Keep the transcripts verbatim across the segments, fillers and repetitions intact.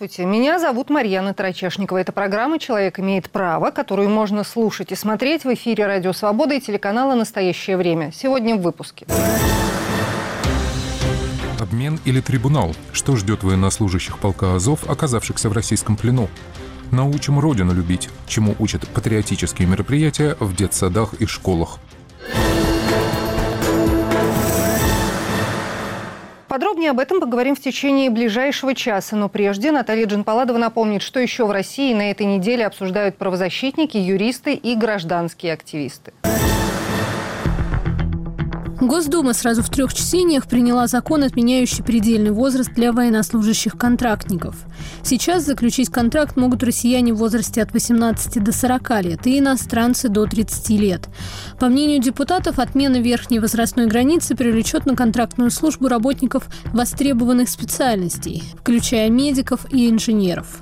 Здравствуйте, меня зовут Марьяна Тарачешникова. Это программа «Человек имеет право», которую можно слушать и смотреть в эфире «Радио Свобода» и телеканала «Настоящее время». Сегодня в выпуске. Обмен или трибунал? Что ждет военнослужащих полка «Азов», оказавшихся в российском плену? Научим Родину любить, чему учат патриотические мероприятия в детсадах и школах. Подробнее об этом поговорим в течение ближайшего часа. Но прежде Наталья Джанпаладова напомнит, что еще в России на этой неделе обсуждают правозащитники, юристы и гражданские активисты. Госдума сразу в трех чтениях приняла закон, отменяющий предельный возраст для военнослужащих-контрактников. Сейчас заключить контракт могут россияне в возрасте от восемнадцати до сорока лет и иностранцы до тридцати лет. По мнению депутатов, отмена верхней возрастной границы привлечет на контрактную службу работников востребованных специальностей, включая медиков и инженеров.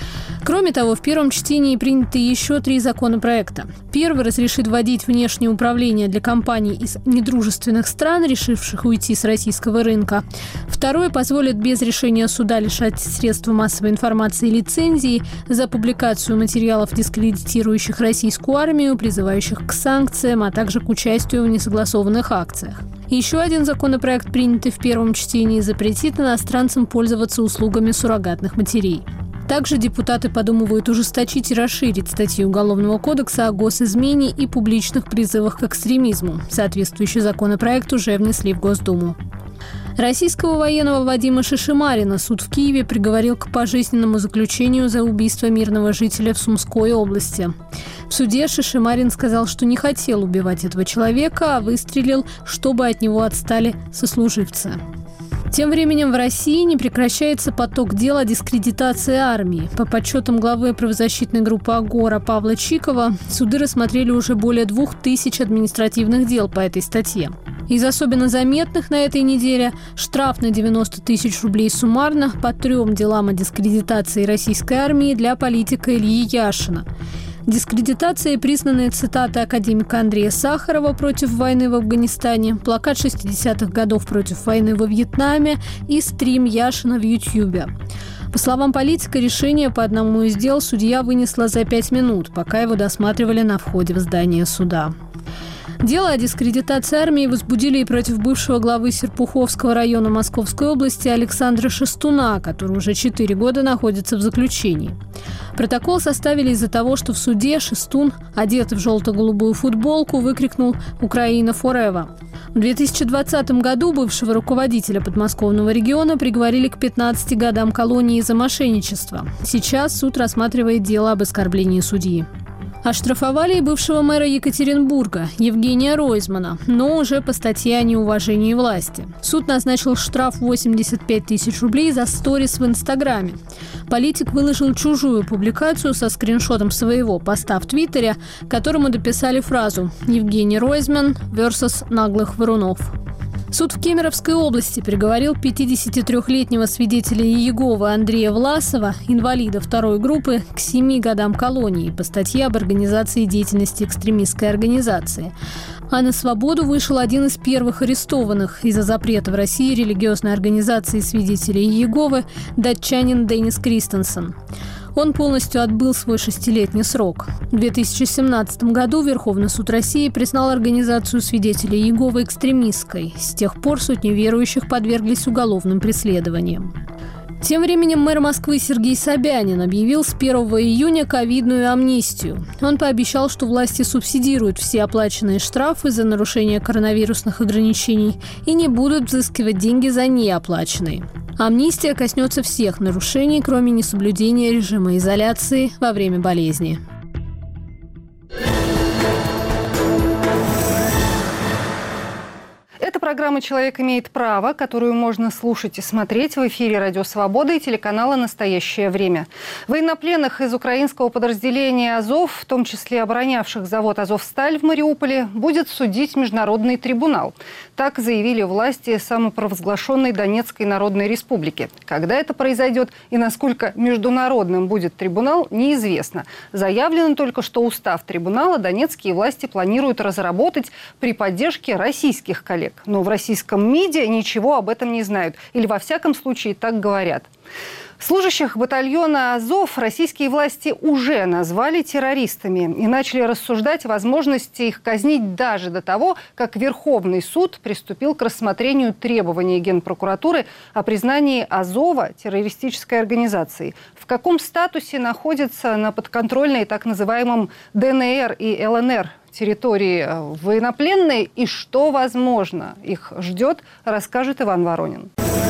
Кроме того, в первом чтении приняты еще три законопроекта. Первый разрешит вводить внешнее управление для компаний из недружественных стран, решивших уйти с российского рынка. Второй позволит без решения суда лишать средства массовой информации лицензии за публикацию материалов, дискредитирующих российскую армию, призывающих к санкциям, а также к участию в несогласованных акциях. Еще один законопроект, принятый в первом чтении, запретит иностранцам пользоваться услугами суррогатных матерей. Также депутаты подумывают ужесточить и расширить статьи Уголовного кодекса о госизмене и публичных призывах к экстремизму. Соответствующий законопроект уже внесли в Госдуму. Российского военного Вадима Шишимарина суд в Киеве приговорил к пожизненному заключению за убийство мирного жителя в Сумской области. В суде Шишимарин сказал, что не хотел убивать этого человека, а выстрелил, чтобы от него отстали сослуживцы. Тем временем в России не прекращается поток дел о дискредитации армии. По подсчетам главы правозащитной группы «Агора» Павла Чикова, суды рассмотрели уже более двух тысяч административных дел по этой статье. Из особенно заметных на этой неделе штраф на девяносто тысяч рублей суммарно по трем делам о дискредитации российской армии для политика Ильи Яшина. Дискредитацией признаны цитаты академика Андрея Сахарова против войны в Афганистане, плакат шестидесятых годов против войны во Вьетнаме и стрим Яшина в Ютьюбе. По словам политика, решение по одному из дел судья вынесла за пять минут, пока его досматривали на входе в здание суда. Дело о дискредитации армии возбудили и против бывшего главы Серпуховского района Московской области Александра Шестуна, который уже четыре года находится в заключении. Протокол составили из-за того, что в суде Шестун, одетый в желто-голубую футболку, выкрикнул «Украина forever». В две тысячи двадцатом году бывшего руководителя подмосковного региона приговорили к пятнадцати годам колонии за мошенничество. Сейчас суд рассматривает дело об оскорблении судьи. Оштрафовали и бывшего мэра Екатеринбурга Евгения Ройзмана, но уже по статье о неуважении власти. Суд назначил штраф восемьдесят пять тысяч рублей за сторис в Инстаграме. Политик выложил чужую публикацию со скриншотом своего поста в Твиттере, к которому дописали фразу «Евгений Ройзман versus наглых врунов». Суд в Кемеровской области приговорил пятидесятитрёхлетнего свидетеля Иеговы Андрея Власова, инвалида второй группы, к семи годам колонии по статье об организации деятельности экстремистской организации. А на свободу вышел один из первых арестованных из-за запрета в России религиозной организации свидетелей Иеговы датчанин Деннис Кристенсен. Он полностью отбыл свой шестилетний срок. В две тысячи семнадцатом году Верховный суд России признал организацию свидетелей Иеговы экстремистской. С тех пор сотни верующих подверглись уголовным преследованиям. Тем временем мэр Москвы Сергей Собянин объявил с первого июня ковидную амнистию. Он пообещал, что власти субсидируют все оплаченные штрафы за нарушение коронавирусных ограничений и не будут взыскивать деньги за неоплаченные. Амнистия коснется всех нарушений, кроме несоблюдения режима изоляции во время болезни. Это программа «Человек имеет право», которую можно слушать и смотреть в эфире «Радио Свобода» и телеканала «Настоящее время». Военнопленных из украинского подразделения «Азов», в том числе оборонявших завод «Азовсталь» в Мариуполе, будет судить Международный трибунал. Так заявили власти самопровозглашенной Донецкой Народной Республики. Когда это произойдет и насколько международным будет трибунал, неизвестно. Заявлено только, что устав трибунала донецкие власти планируют разработать при поддержке российских коллег. Но в российском МИДе ничего об этом не знают. Или, во всяком случае, так говорят. Служащих батальона «Азов» российские власти уже назвали террористами и начали рассуждать о возможности их казнить даже до того, как Верховный суд приступил к рассмотрению требований Генпрокуратуры о признании «Азова» террористической организацией. В каком статусе находятся на подконтрольной так называемом ДНР и ЛНР территории военнопленные и что, возможно, их ждет, расскажет Иван Воронин.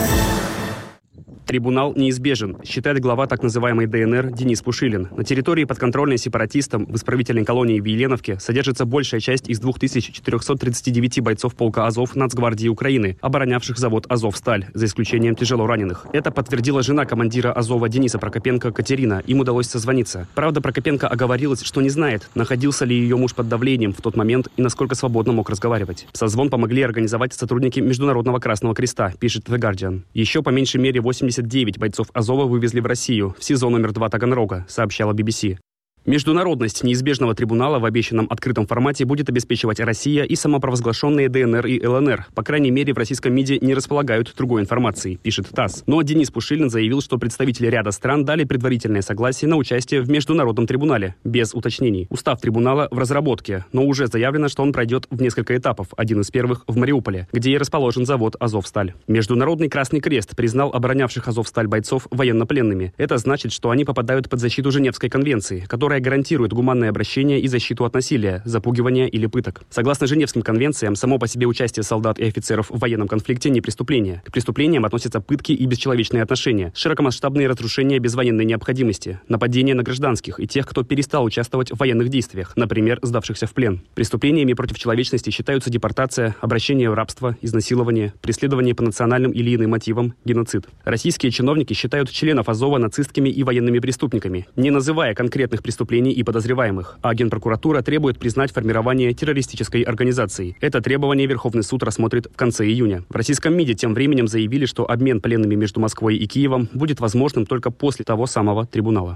Трибунал неизбежен, считает глава так называемой ДНР Денис Пушилин. На территории, подконтрольной сепаратистам, в исправительной колонии в Еленовке содержится большая часть из двух тысяч четырёхсот тридцати девяти бойцов полка «Азов» Нацгвардии Украины, оборонявших завод «Азовсталь», за исключением тяжело раненых. Это подтвердила жена командира «Азова» Дениса Прокопенко Катерина. Им удалось созвониться. Правда, Прокопенко оговорилась, что не знает, находился ли ее муж под давлением в тот момент и насколько свободно мог разговаривать. Созвон помогли организовать сотрудники Международного Красного Креста, пишет The Guardian. Еще по меньшей мере восемьдесят девять бойцов «Азова» вывезли в Россию, в СИЗО номер два Таганрога, сообщала би би си. Международность неизбежного трибунала в обещанном открытом формате будет обеспечивать Россия и самопровозглашенные ДНР и ЛНР. По крайней мере, в российском МИДе не располагают другой информацией, пишет ТАСС. Но Денис Пушилин заявил, что представители ряда стран дали предварительное согласие на участие в международном трибунале, без уточнений. Устав трибунала в разработке, но уже заявлено, что он пройдет в несколько этапов. Один из первых в Мариуполе, где и расположен завод «Азовсталь». Международный Красный Крест признал оборонявших «Азовсталь» бойцов военнопленными. Это значит, что они попадают под защиту Женевской конвенции, которая гарантирует гуманное обращение и защиту от насилия, запугивания или пыток. Согласно Женевским конвенциям, само по себе участие солдат и офицеров в военном конфликте не преступление. К преступлениям относятся пытки и бесчеловечные отношения, широкомасштабные разрушения без военной необходимости, нападения на гражданских и тех, кто перестал участвовать в военных действиях, например, сдавшихся в плен. Преступлениями против человечности считаются депортация, обращение в рабство, изнасилование, преследование по национальным или иным мотивам, геноцид. Российские чиновники считают членов Азова нацистскими и военными преступниками, не называя конкретных преступлений и подозреваемых, а Генпрокуратура требует признать формирование террористической организации. Это требование Верховный суд рассмотрит в конце июня. В российском МИДе тем временем заявили, что обмен пленными между Москвой и Киевом будет возможным только после того самого трибунала.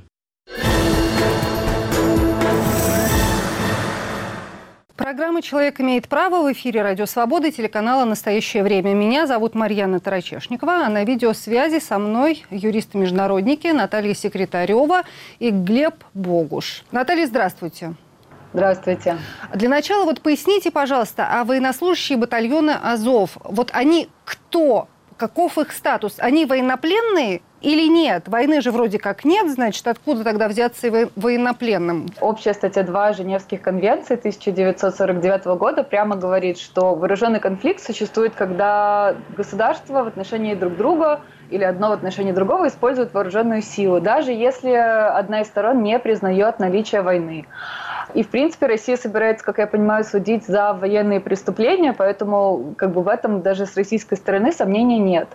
Программа «Человек имеет право» в эфире Радио Свобода и телеканала «Настоящее время». Меня зовут Марьяна Тарачешникова, а на видеосвязи со мной юристы-международники Наталья Секретарева и Глеб Богуш. Наталья, здравствуйте. Здравствуйте. Для начала вот поясните, пожалуйста, а военнослужащие батальона «Азов», вот они кто? Каков их статус? Они военнопленные или нет? Войны же вроде как нет, значит, откуда тогда взяться военнопленным? Общая статья два Женевских конвенций тысяча девятьсот сорок девятого года прямо говорит, что вооруженный конфликт существует, когда государства в отношении друг друга или одно в отношении другого используют вооруженную силу, даже если одна из сторон не признает наличие войны. И, в принципе, Россия собирается, как я понимаю, судить за военные преступления, поэтому как бы в этом даже с российской стороны сомнений нет.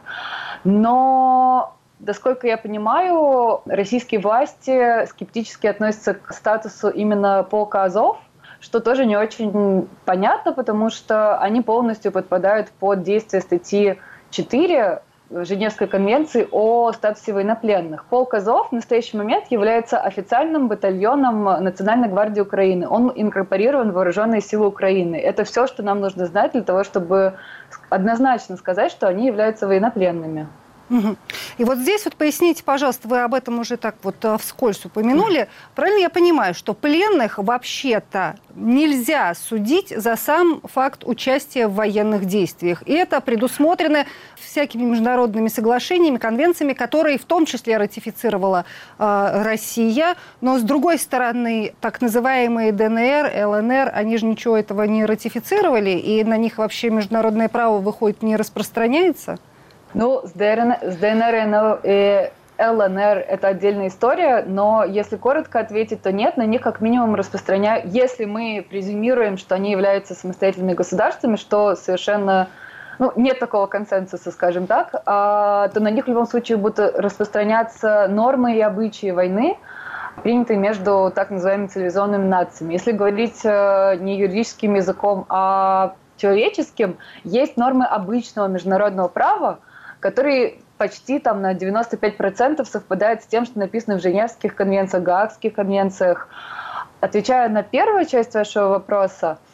Но, насколько я понимаю, российские власти скептически относятся к статусу именно полка «Азов», что тоже не очень понятно, потому что они полностью подпадают под действие статьи четыре Женевской конвенции о статусе военнопленных. Полк «Азов» в настоящий момент является официальным батальоном Национальной гвардии Украины. Он инкорпорирован в вооруженные силы Украины. Это все, что нам нужно знать для того, чтобы однозначно сказать, что они являются военнопленными. Угу. И вот здесь вот поясните, пожалуйста, вы об этом уже так вот вскользь упомянули. Правильно я понимаю, что пленных вообще-то нельзя судить за сам факт участия в военных действиях? И это предусмотрено всякими международными соглашениями, конвенциями, которые в том числе ратифицировала э, Россия. Но с другой стороны, так называемые ДНР, ЛНР, они же ничего этого не ратифицировали, и на них вообще международное право, выходит, не распространяется? Ну, с ДНР и ЛНР это отдельная история, но если коротко ответить, то нет, на них как минимум распространяют, если мы презюмируем, что они являются самостоятельными государствами, что совершенно, ну, нет такого консенсуса, скажем так, а, то на них в любом случае будут распространяться нормы и обычаи войны, принятые между так называемыми цивилизованными нациями. Если говорить не юридическим языком, а человеческим, есть нормы обычного международного права, которые почти там, на девяносто пять процентов совпадают с тем, что написано в Женевских конвенциях, Гаагских конвенциях. Отвечая на первую часть вашего вопроса,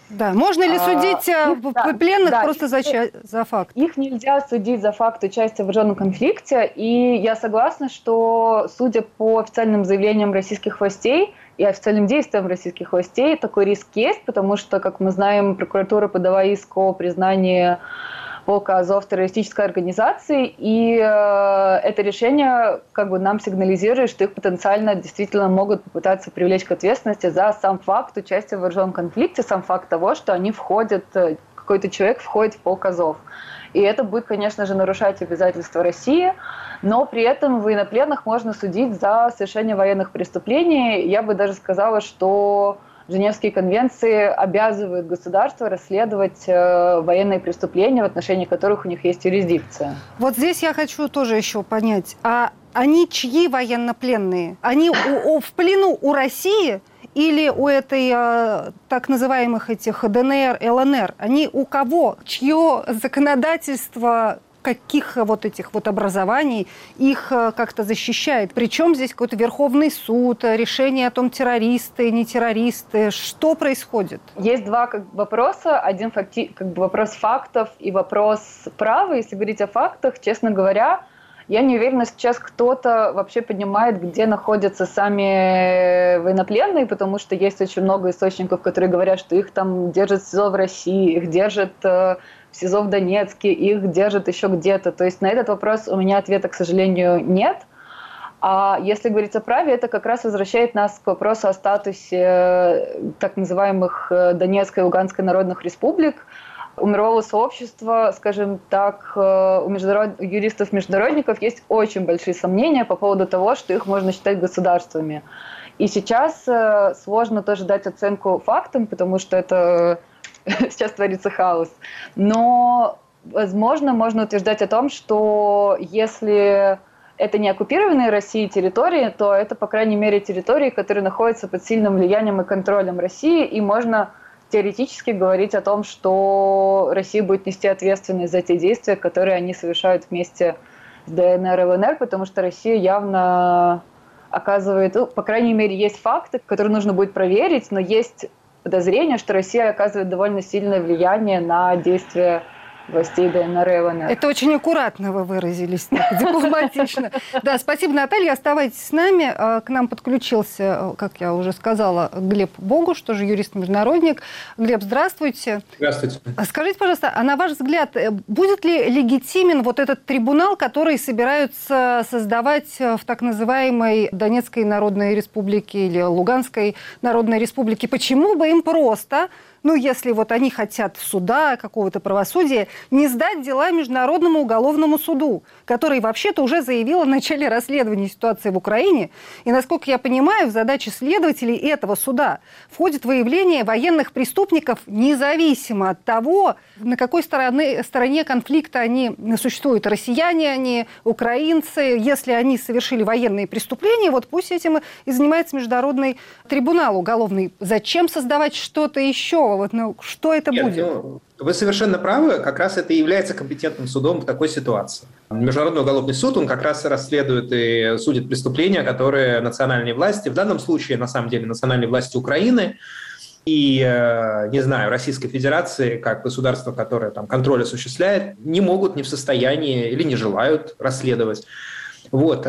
Да, можно ли судить а, их, пленных да, просто да, за, за факт? Их нельзя судить за факт участия в вооруженном конфликте, и я согласна, что, судя по официальным заявлениям российских властей и официальным действиям российских властей, такой риск есть, потому что, как мы знаем, прокуратура подала иск о признании полка Азов террористической организацией, и э, это решение как бы нам сигнализирует, что их потенциально действительно могут попытаться привлечь к ответственности за сам факт участия в вооруженном конфликте, сам факт того, что они входят, какой-то человек входит в полк Азов. И это будет, конечно же, нарушать обязательства России, но при этом военнопленных можно судить за совершение военных преступлений. Я бы даже сказала, что Женевские конвенции обязывают государства расследовать э, военные преступления, в отношении которых у них есть юрисдикция. Вот здесь я хочу тоже еще понять, а они чьи военнопленные? Они у, у, в плену у России или у этой э, так называемых этих ДНР, ЛНР? Они у кого? Чье законодательство, каких вот этих вот образований их как-то защищает? Причем здесь какой-то Верховный суд, решение о том, террористы, не террористы. Что происходит? Есть два как бы вопроса. Один факти- как бы вопрос фактов и вопрос права. Если говорить о фактах, честно говоря, я не уверена, сейчас кто-то вообще понимает, где находятся сами военнопленные, потому что есть очень много источников, которые говорят, что их там держат в СИЗО в России, их держат в СИЗО в Донецке, их держат еще где-то. То есть на этот вопрос у меня ответа, к сожалению, нет. А если говорить о праве, это как раз возвращает нас к вопросу о статусе так называемых Донецкой и Луганской народных республик. У мирового сообщества, скажем так, у международ... юристов-международников есть очень большие сомнения по поводу того, что их можно считать государствами. И сейчас сложно тоже дать оценку фактам, потому что это сейчас творится хаос. Но, возможно, можно утверждать о том, что если это не оккупированные Россией территории, то это, по крайней мере, территории, которые находятся под сильным влиянием и контролем России, и можно теоретически говорить о том, что Россия будет нести ответственность за те действия, которые они совершают вместе с ДНР и ЛНР, потому что Россия явно оказывает, ну, по крайней мере, есть факты, которые нужно будет проверить, но есть подозрение, что Россия оказывает довольно сильное влияние на действия властей ДНР и ЛНР. Это очень аккуратно вы выразились, дипломатично. Да, спасибо, Наталья. Оставайтесь с нами. К нам подключился, как я уже сказала, Глеб Богуш, тоже юрист-международник. Глеб, здравствуйте. Здравствуйте. Скажите, пожалуйста, а на ваш взгляд, будет ли легитимен вот этот трибунал, который собираются создавать в так называемой Донецкой Народной Республике или Луганской Народной Республике? Почему бы им просто... Ну, если вот они хотят суда, какого-то правосудия, не сдать дела Международному уголовному суду, который вообще-то уже заявил о начале расследования ситуации в Украине. И, насколько я понимаю, в задачи следователей этого суда входит выявление военных преступников независимо от того, на какой стороне, стороне конфликта они существуют. Россияне они, украинцы. Если они совершили военные преступления, вот пусть этим и занимается Международный трибунал уголовный. Зачем создавать что-то еще? Вот, ну, что это Нет, будет? Ну, вы совершенно правы, как раз это и является компетентным судом в такой ситуации. Международный уголовный суд, он как раз расследует и судит преступления, которые национальные власти, в данном случае, на самом деле, национальные власти Украины и, не знаю, Российской Федерации, как государство, которое там контроль осуществляет, не могут, не в состоянии или не желают расследовать. Вот.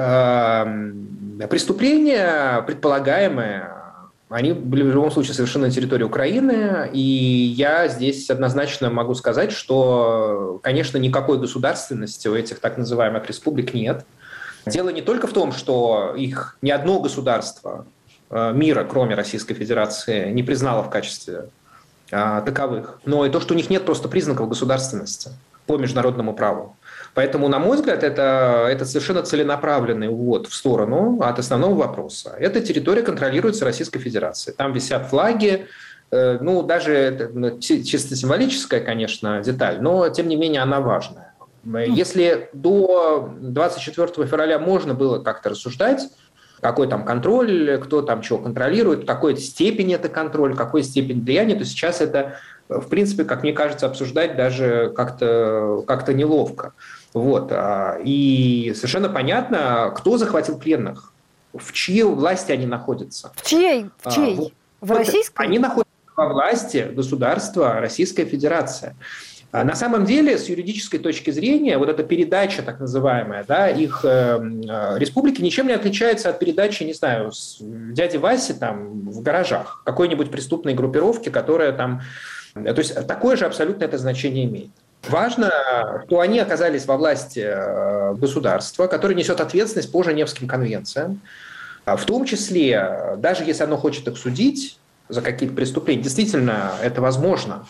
Преступления предполагаемые, они были в любом случае совершены на территории Украины, и я здесь однозначно могу сказать, что, конечно, никакой государственности у этих так называемых республик нет. Дело не только в том, что их ни одно государство мира, кроме Российской Федерации, не признало в качестве а, таковых, но и то, что у них нет просто признаков государственности по международному праву. Поэтому, на мой взгляд, это, это совершенно целенаправленный увод в сторону от основного вопроса. Эта территория контролируется Российской Федерацией. Там висят флаги, э, ну, даже это чисто символическая, конечно, деталь, но, тем не менее, она важная. Если до двадцать четвёртого февраля можно было как-то рассуждать, какой там контроль, кто там чего контролирует, в какой степени это контроль, какой степень влияния, то сейчас это, в принципе, как мне кажется, обсуждать даже как-то, как-то неловко. Вот. И совершенно понятно, кто захватил пленных, в чьей власти они находятся. В чьей? В чьей? Вот. В российской? Они находятся во власти государства Российская Федерация. На самом деле, с юридической точки зрения, вот эта передача, так называемая, да, их э, республики ничем не отличается от передачи, не знаю, с дяди Васи там в гаражах, какой-нибудь преступной группировки, которая там... То есть такое же абсолютно это значение имеет. Важно, что они оказались во власти государства, которое несет ответственность по Женевским конвенциям, в том числе, даже если оно хочет их судить за какие-то преступления, действительно это возможно.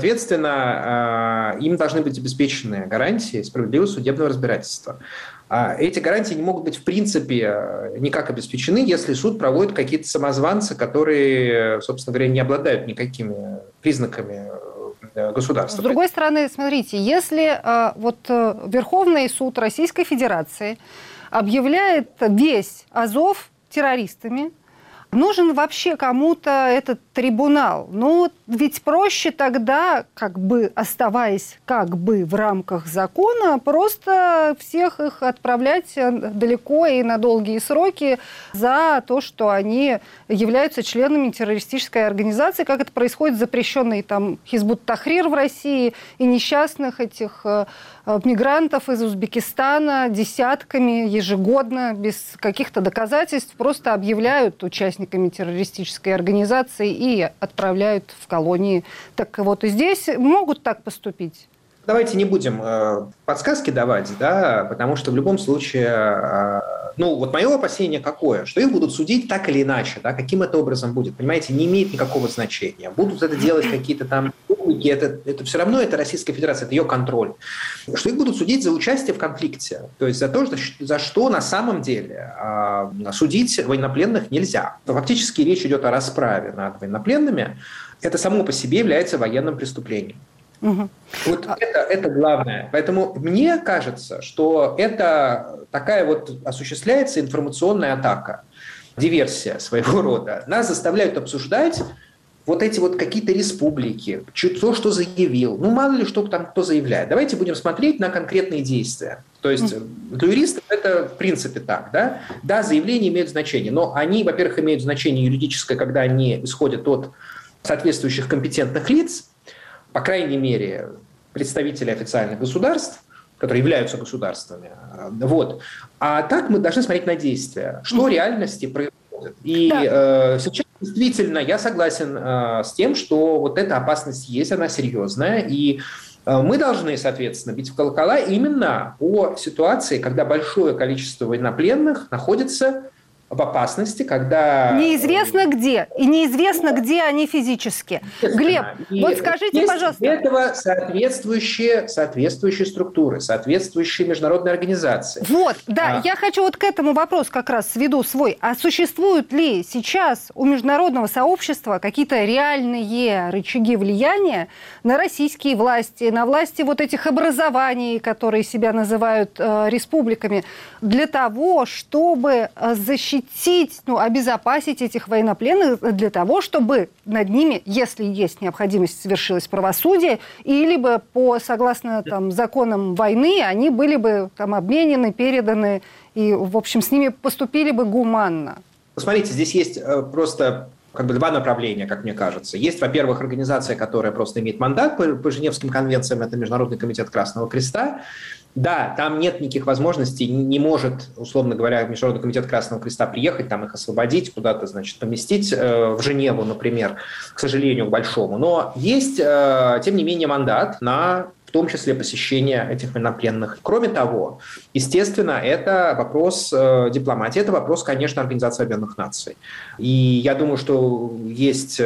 Соответственно, им должны быть обеспечены гарантии справедливого судебного разбирательства. Эти гарантии не могут быть в принципе никак обеспечены, если суд проводит какие-то самозванцы, которые, собственно говоря, не обладают никакими признаками государства. С другой стороны, смотрите, если вот Верховный суд Российской Федерации объявляет весь Азов террористами, нужен вообще кому-то этот трибунал? Ну, ведь проще тогда, как бы оставаясь как бы в рамках закона, просто всех их отправлять далеко и на долгие сроки за то, что они являются членами террористической организации, как это происходит с запрещенной там Хизбут Тахрир в России и несчастных этих мигрантов из Узбекистана десятками ежегодно без каких-то доказательств просто объявляют участниками террористической организации и отправляют в колонии. Так вот и здесь могут так поступить? Давайте не будем э, подсказки давать, да, потому что в любом случае, э, ну вот мое опасение какое, что их будут судить так или иначе, да, каким это образом будет, понимаете, не имеет никакого значения. Будут это делать какие-то там публики, это, это все равно это Российская Федерация, это ее контроль. Что их будут судить за участие в конфликте, то есть за то, за, за что на самом деле э, судить военнопленных нельзя. Фактически речь идет о расправе над военнопленными, это само по себе является военным преступлением. Угу. Вот это, это главное. Поэтому мне кажется, что это такая вот осуществляется информационная атака, диверсия своего рода. Нас заставляют обсуждать вот эти вот какие-то республики, то, что заявил. Ну, мало ли, что там кто заявляет. Давайте будем смотреть на конкретные действия. То есть для юристов это в принципе так. Да, да, заявления имеют значение, но они, во-первых, имеют значение юридическое, когда они исходят от соответствующих компетентных лиц, по крайней мере, представители официальных государств, которые являются государствами. Вот. А так мы должны смотреть на действия, что в реальности происходит. И да. э, сейчас действительно я согласен э, с тем, что вот эта опасность есть, она серьезная, и э, мы должны, соответственно, бить в колокола именно по ситуации, когда большое количество военнопленных находится в опасности, когда... Неизвестно где. И неизвестно, где они физически. Глеб, и вот скажите, есть пожалуйста... Для этого соответствующие, соответствующие структуры, соответствующие международные организации. Вот, да, а... я хочу вот к этому вопрос как раз сведу свой. А существуют ли сейчас у международного сообщества какие-то реальные рычаги влияния на российские власти, на власти вот этих образований, которые себя называют э, республиками, для того, чтобы защитить защитить, ну, обезопасить этих военнопленных для того, чтобы над ними, если есть необходимость, совершилось правосудие, или бы по, согласно там, законам войны, они были бы там обменены, переданы, и, в общем, с ними поступили бы гуманно. Посмотрите, здесь есть просто... как бы два направления, как мне кажется. Есть, во-первых, организация, которая просто имеет мандат по, по Женевским конвенциям, это Международный комитет Красного Креста. Да, там нет никаких возможностей, не может, условно говоря, Международный комитет Красного Креста приехать, там их освободить, куда-то, значит, поместить э, в Женеву, например, к сожалению, к большому. Но есть, э, тем не менее, мандат на... в том числе посещение этих военнопленных. Кроме того, естественно, это вопрос э, дипломатии, это вопрос, конечно, Организации Объединенных Наций. И я думаю, что есть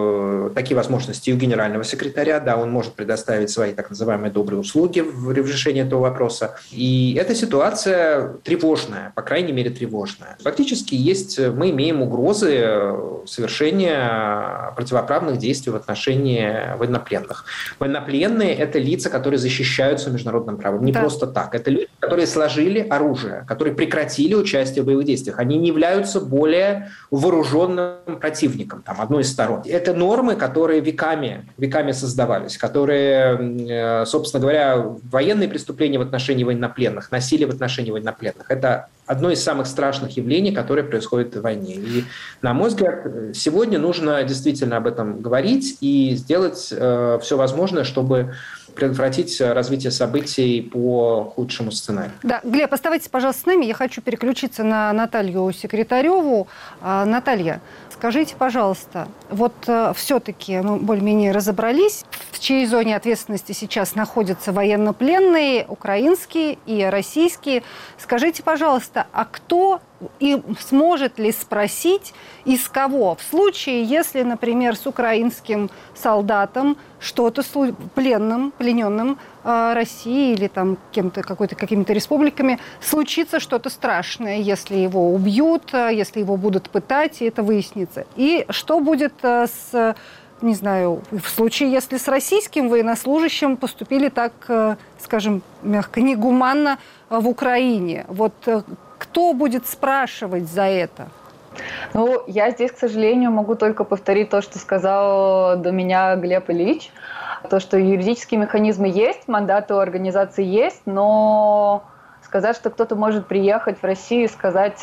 э, такие возможности и у генерального секретаря, да, он может предоставить свои так называемые добрые услуги в решении этого вопроса. И эта ситуация тревожная, по крайней мере, тревожная. Фактически есть, мы имеем угрозы совершения противоправных действий в отношении военнопленных. Военнопленные – это лица, которые защищаются международным правом. Не да. просто так. Это люди, которые сложили оружие, которые прекратили участие в боевых действиях. Они не являются более вооруженным противником, там, одной из сторон. Это нормы, которые веками, веками создавались, которые, собственно говоря, военные преступления в отношении военнопленных, насилие в отношении военнопленных. Это одно из самых страшных явлений, которое происходит в войне. И, на мой взгляд, сегодня нужно действительно об этом говорить и сделать э, все возможное, чтобы предотвратить развитие событий по худшему сценарию. Да, Глеб, оставайтесь, пожалуйста, с нами. Я хочу переключиться на Наталью Секретареву. А, Наталья, скажите, пожалуйста, вот а, все-таки мы более-менее разобрались, в чьей зоне ответственности сейчас находятся военнопленные, украинские и российские. Скажите, пожалуйста, а кто и сможет ли спросить, из кого? В случае, если, например, с украинским солдатом что-то, пленным, плененным э, России или там кем-то, какой-то, какими-то республиками, случится что-то страшное, если его убьют, если его будут пытать, и это выяснится. И что будет э, с... Не знаю, в случае, если с российским военнослужащим поступили так, скажем, мягко, негуманно в Украине. Вот кто будет спрашивать за это? Ну, я здесь, к сожалению, могу только повторить то, что сказал до меня Глеб Ильич. То, что юридические механизмы есть, мандаты у организации есть, но сказать, что кто-то может приехать в Россию и сказать...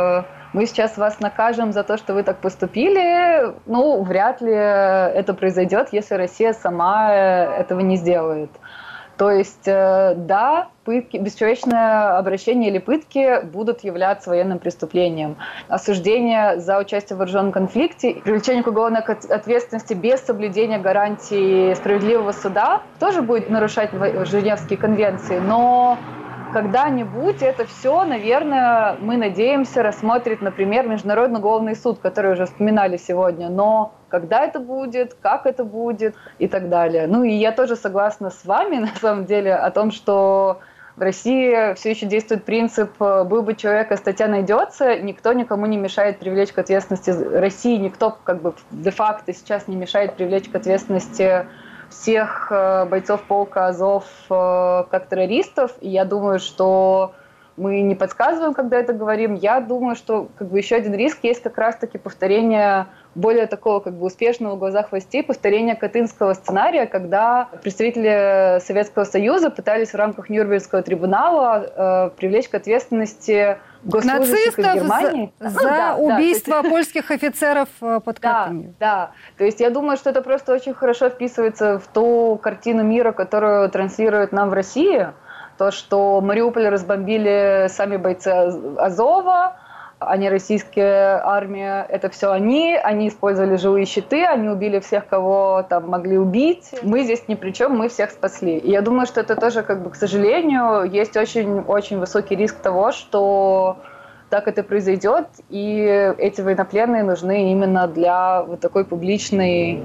мы сейчас вас накажем за то, что вы так поступили, ну, вряд ли это произойдет, если Россия сама этого не сделает. То есть, да, пытки, бесчеловечное обращение или пытки будут являться военным преступлением. Осуждение за участие в вооруженном конфликте, привлечение к уголовной ответственности без соблюдения гарантий справедливого суда тоже будет нарушать Женевские конвенции, но... когда-нибудь это все, наверное, мы надеемся, рассмотрит, например, Международный уголовный суд, который уже вспоминали сегодня. Но когда это будет, как это будет и так далее. Ну и я тоже согласна с вами, на самом деле, о том, что в России все еще действует принцип «был бы человек, а статья найдется», никто никому не мешает привлечь к ответственности России, никто как бы де-факто сейчас не мешает привлечь к ответственности всех бойцов полка Азов как террористов. И я думаю, что мы не подсказываем, когда это говорим. Я думаю, что как бы еще один риск есть как раз-таки повторение более такого как бы успешного в глазах властей, повторение катынского сценария, когда представители Советского Союза пытались в рамках Нюрнбергского трибунала э, привлечь к ответственности госслужащих из Германии. За, за ну, да, убийство да, польских офицеров под Катынью. Да, да. То есть я думаю, что это просто очень хорошо вписывается в ту картину мира, которую транслируют нам в России. То, что Мариуполь разбомбили сами бойцы Азова, а не российская армия. Это все они. Они использовали живые щиты, они убили всех, кого там могли убить. Мы здесь ни при чем, мы всех спасли. И я думаю, что это тоже, как бы, к сожалению, есть очень-очень высокий риск того, что так это произойдет, и эти военнопленные нужны именно для вот такой публичной...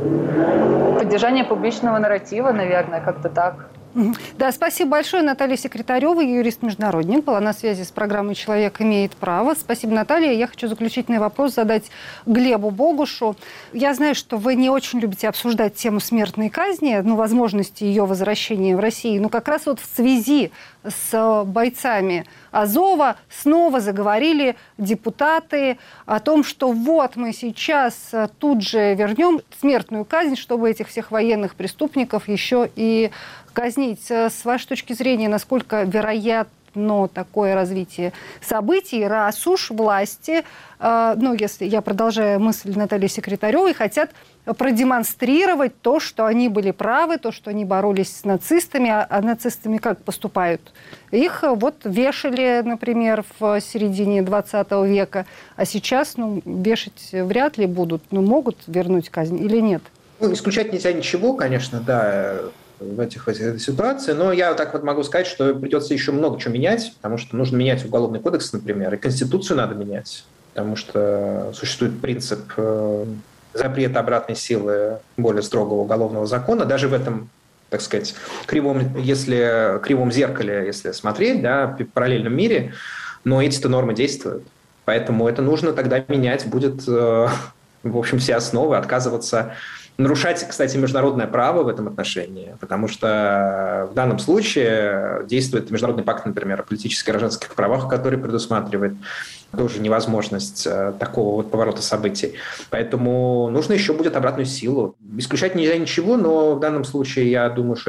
поддержания публичного нарратива, наверное, как-то так. Да, спасибо большое. Наталья Секретарева, юрист-международник, была на связи с программой «Человек имеет право». Спасибо, Наталья. Я хочу заключительный вопрос задать Глебу Богушу. Я знаю, что вы не очень любите обсуждать тему смертной казни, ну, возможности ее возвращения в Россию, но как раз вот в связи с бойцами Азова снова заговорили депутаты о том, что вот мы сейчас тут же вернем смертную казнь, чтобы этих всех военных преступников еще и казнить. С вашей точки зрения, насколько вероятно такое развитие событий, раз уж власти, ну, если я продолжаю мысль Натальи Секретаревой, хотят продемонстрировать то, что они были правы, то, что они боролись с нацистами, а, а нацистами как поступают? Их вот вешали, например, в середине двадцатого века, а сейчас, ну, вешать вряд ли будут, но могут вернуть казнь или нет? Ну, исключать нельзя ничего, конечно, да, в этих, в этих ситуациях, но я так вот могу сказать, что придется еще много чего менять, потому что нужно менять Уголовный кодекс, например, и Конституцию надо менять, потому что существует принцип запрета обратной силы более строгого уголовного закона. Даже в этом, так сказать, кривом, если, кривом зеркале, если смотреть, да, в параллельном мире, но эти-то нормы действуют. Поэтому это нужно тогда менять будет, в общем, все основы, отказываться. Нарушать, кстати, международное право в этом отношении, потому что в данном случае действует Международный пакт, например, о политических и гражданских правах, который предусматривает тоже невозможность такого вот поворота событий. Поэтому нужно еще будет обратную силу. Исключать нельзя ничего, но в данном случае я думаю, что это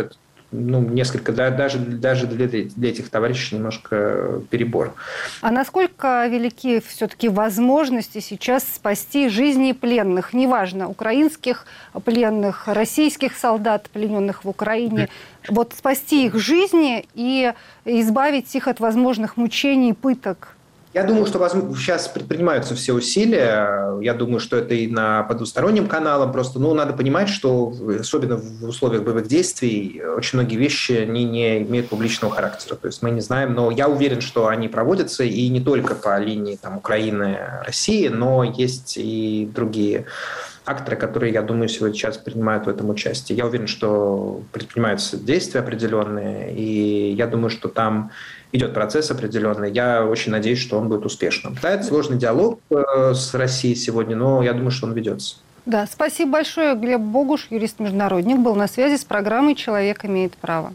ну, несколько, да, даже, даже для, для этих товарищей немножко перебор. А насколько велики все-таки возможности сейчас спасти жизни пленных? Неважно, украинских пленных, российских солдат, плененных в Украине. Вот спасти их жизни и избавить их от возможных мучений, пыток. Я думаю, что сейчас предпринимаются все усилия. Я думаю, что это и на по двусторонним каналам. Просто ну, надо понимать, что особенно в условиях боевых действий очень многие вещи они не имеют публичного характера. То есть мы не знаем, но я уверен, что они проводятся и не только по линии там, Украины, России, но есть и другие акторы, которые, я думаю, сегодня сейчас принимают в этом участие. Я уверен, что предпринимаются действия определенные, и я думаю, что там идет процесс определенный. Я очень надеюсь, что он будет успешным. Да, это сложный диалог с Россией сегодня, но я думаю, что он ведется. Да, спасибо большое. Глеб Богуш, юрист-международник, был на связи с программой «Человек имеет право».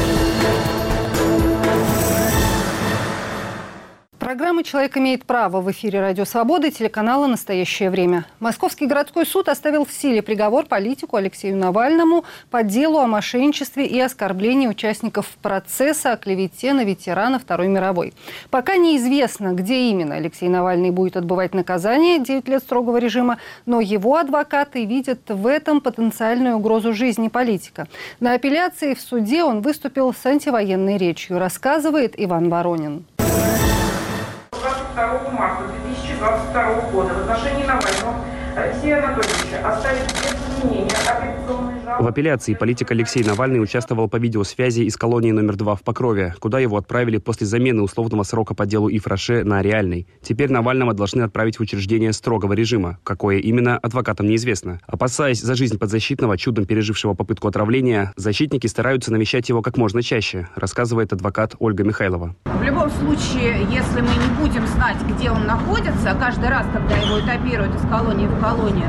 Программа «Человек имеет право» в эфире «Радио Свобода» и телеканала «Настоящее время». Московский городской суд оставил в силе приговор политику Алексею Навальному по делу о мошенничестве и оскорблении участников процесса о клевете на ветерана Второй мировой. Пока неизвестно, где именно Алексей Навальный будет отбывать наказание девять лет строгого режима, но его адвокаты видят в этом потенциальную угрозу жизни политика. На апелляции в суде он выступил с антивоенной речью, рассказывает Иван Воронин. двадцать второго марта две тысячи двадцать второго года в отношении Навального Алексея Анатольевича оставить без изменения апелляционные жалобы. В апелляции политик Алексей Навальный участвовал по видеосвязи из колонии номер два в Покрове, куда его отправили после замены условного срока по делу Ифраше на реальный. Теперь Навального должны отправить в учреждение строгого режима. Какое именно, адвокатам неизвестно. Опасаясь за жизнь подзащитного, чудом пережившего попытку отравления, защитники стараются навещать его как можно чаще, рассказывает адвокат Ольга Михайлова. В любом случае, если мы не будем знать, где он находится, каждый раз, когда его этапируют из колонии в колонию,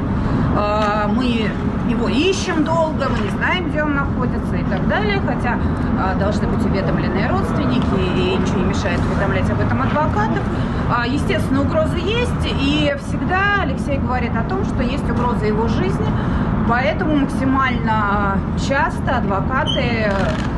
мы его ищем долго, мы не знаем, где он находится и так далее, хотя должны быть уведомлены родственники, и ничего не мешает уведомлять об этом адвокатов. Естественно, угрозы есть, и всегда Алексей говорит о том, что есть угроза его жизни, поэтому максимально часто адвокаты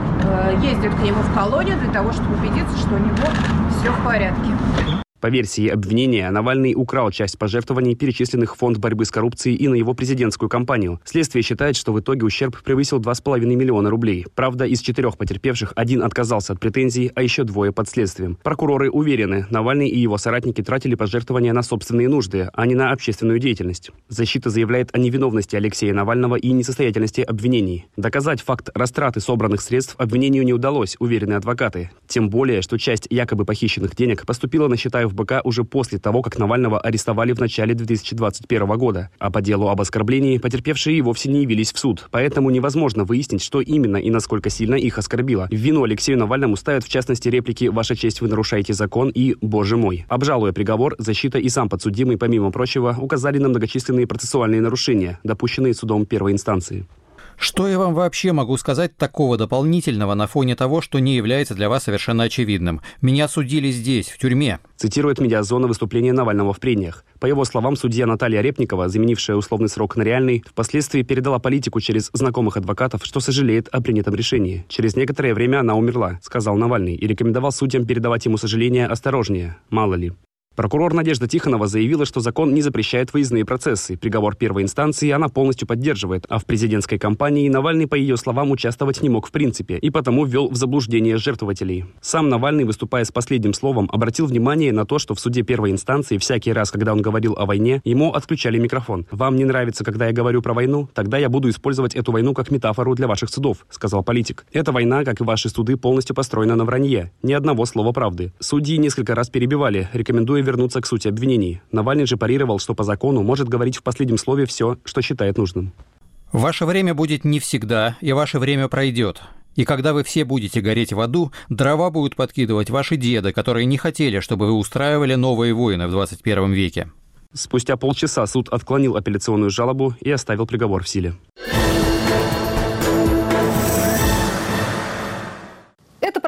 ездят к нему в колонию для того, чтобы убедиться, что у него все в порядке. По версии обвинения, Навальный украл часть пожертвований, перечисленных в Фонд борьбы с коррупцией и на его президентскую кампанию. Следствие считает, что в итоге ущерб превысил два с половиной миллиона рублей. Правда, из четырех потерпевших один отказался от претензий, а еще двое под следствием. Прокуроры уверены, Навальный и его соратники тратили пожертвования на собственные нужды, а не на общественную деятельность. Защита заявляет о невиновности Алексея Навального и несостоятельности обвинений. Доказать факт растраты собранных средств обвинению не удалось, уверены адвокаты. Тем более, что часть якобы похищенных денег поступила на счета в БК уже после того, как Навального арестовали в начале две тысячи двадцать первого года. А по делу об оскорблении потерпевшие и вовсе не явились в суд. Поэтому невозможно выяснить, что именно и насколько сильно их оскорбило. В вину Алексею Навальному ставят в частности реплики «Ваша честь, вы нарушаете закон» и «Боже мой». Обжалуя приговор, защита и сам подсудимый, помимо прочего, указали на многочисленные процессуальные нарушения, допущенные судом первой инстанции. Что я вам вообще могу сказать такого дополнительного на фоне того, что не является для вас совершенно очевидным? Меня судили здесь, в тюрьме. Цитирует «Медиазона» выступление Навального в прениях. По его словам, судья Наталья Репникова, заменившая условный срок на реальный, впоследствии передала политику через знакомых адвокатов, что сожалеет о принятом решении. Через некоторое время она умерла, сказал Навальный, и рекомендовал судьям передавать ему сожаление осторожнее, мало ли. Прокурор Надежда Тихонова заявила, что закон не запрещает выездные процессы. Приговор первой инстанции она полностью поддерживает, а в президентской кампании Навальный, по ее словам, участвовать не мог в принципе и потому ввел в заблуждение жертвователей. Сам Навальный, выступая с последним словом, обратил внимание на то, что в суде первой инстанции всякий раз, когда он говорил о войне, ему отключали микрофон. «Вам не нравится, когда я говорю про войну? Тогда я буду использовать эту войну как метафору для ваших судов», сказал политик. «Эта война, как и ваши суды, полностью построена на вранье. Ни одного слова правды. Судьи несколько раз перебивали, рекомендуя вернуться к сути обвинений. Навальный же парировал, что по закону может говорить в последнем слове все, что считает нужным. Ваше время будет не всегда, и ваше время пройдет. И когда вы все будете гореть в аду, дрова будут подкидывать ваши деды, которые не хотели, чтобы вы устраивали новые войны в двадцать первом веке. Спустя полчаса суд отклонил апелляционную жалобу и оставил приговор в силе. Это программа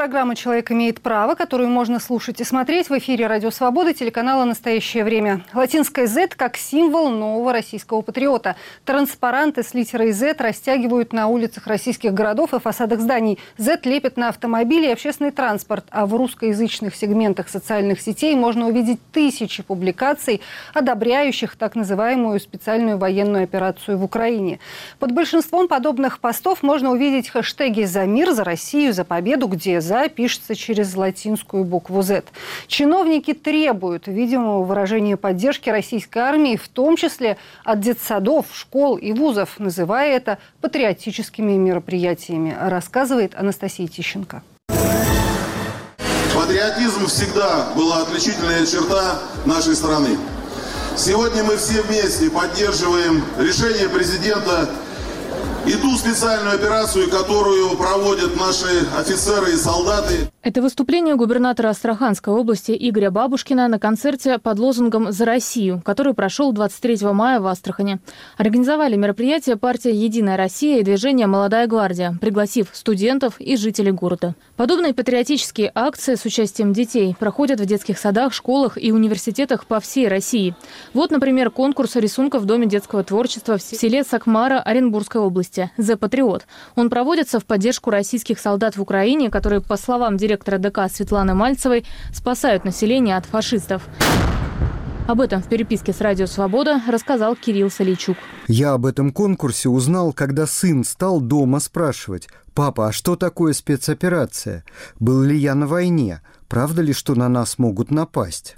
программа «Человек имеет право», которую можно слушать и смотреть в эфире «Радио Свобода» телеканала «Настоящее время». Латинское «Z» как символ нового российского патриота. Транспаранты с литерой «Z» растягивают на улицах российских городов и фасадах зданий. «Z» лепят на автомобили и общественный транспорт. А в русскоязычных сегментах социальных сетей можно увидеть тысячи публикаций, одобряющих так называемую специальную военную операцию в Украине. Под большинством подобных постов можно увидеть хэштеги «За мир», «За Россию», «За победу», где «За» пишется через латинскую букву «Z». Чиновники требуют видимого выражения поддержки российской армии, в том числе от детсадов, школ и вузов, называя это патриотическими мероприятиями, рассказывает Анастасия Тищенко. Патриотизм всегда была отличительная черта нашей страны. Сегодня мы все вместе поддерживаем решение президента и ту специальную операцию, которую проводят наши офицеры и солдаты. Это выступление губернатора Астраханской области Игоря Бабушкина на концерте под лозунгом «За Россию», который прошел двадцать третьего мая в Астрахани. Организовали мероприятие партия «Единая Россия» и движение «Молодая гвардия», пригласив студентов и жителей города. Подобные патриотические акции с участием детей проходят в детских садах, школах и университетах по всей России. Вот, например, конкурс рисунков в Доме детского творчества в селе Сакмара Оренбургской области «The Patriot». Он проводится в поддержку российских солдат в Украине, которые, по словам директора ДК Светланы Мальцевой, спасают население от фашистов. Об этом в переписке с «Радио Свобода» рассказал Кирилл Солейчук. Я об этом конкурсе узнал, когда сын стал дома спрашивать: «Папа, а что такое спецоперация? Был ли я на войне? Правда ли, что на нас могут напасть?»